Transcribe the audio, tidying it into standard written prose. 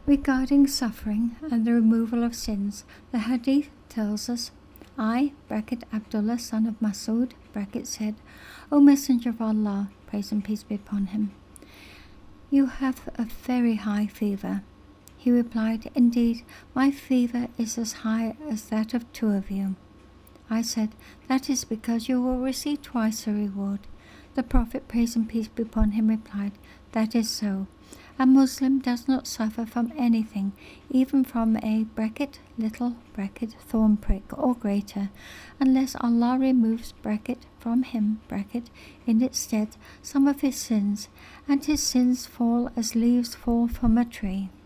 Regarding suffering and the removal of sins, the Hadith tells us, I, Abdullah, son of Masud, said, O Messenger of Allah, praise and peace be upon him, you have a very high fever. He replied, Indeed, my fever is as high as that of two of you. I said, That is because you will receive twice the reward. The Prophet, praise and peace be upon him, replied, That is so. A Muslim does not suffer from anything, even from a little thorn prick or greater, unless Allah removes from him in its stead some of his sins, and his sins fall as leaves fall from a tree.